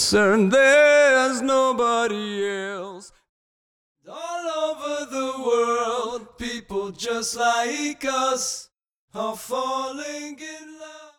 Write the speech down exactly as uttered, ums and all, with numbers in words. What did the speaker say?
concerned, there's nobody else. All over the world, people just like us are falling in love.